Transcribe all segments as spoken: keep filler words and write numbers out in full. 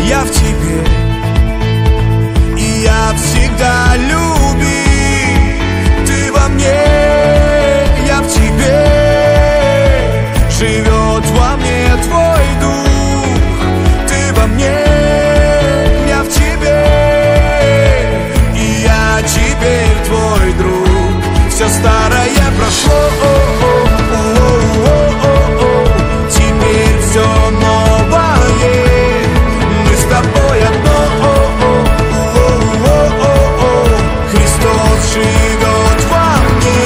я в тебе, и я всегда любим. Ты во мне, я в тебе, живет во мне твой дух. Ты во мне, я в тебе, и я теперь твой друг. Все старое прошло, теперь все новое. Мы с тобой одно, Христос живет во мне.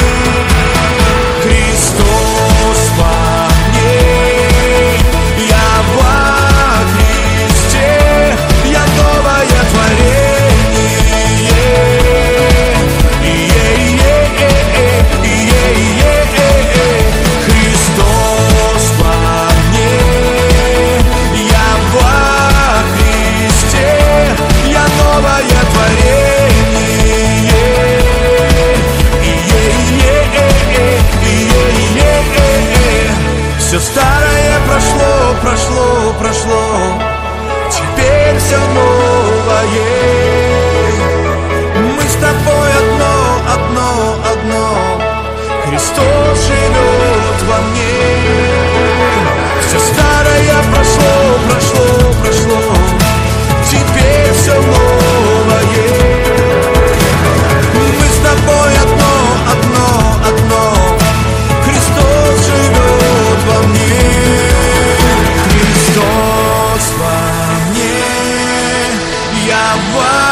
Христос во мне, я во Христе, я новое творение. Христос во мне, я во Христе, я новое творение. Все старое прошло, прошло, прошло, теперь все новое. Мы с тобой одно, одно, одно, Христос живет во мне. Все старое прошло, прошло, прошло, теперь все новое. Мы с тобой одно, одно, одно, Христос живет во мне. Христос во мне, я во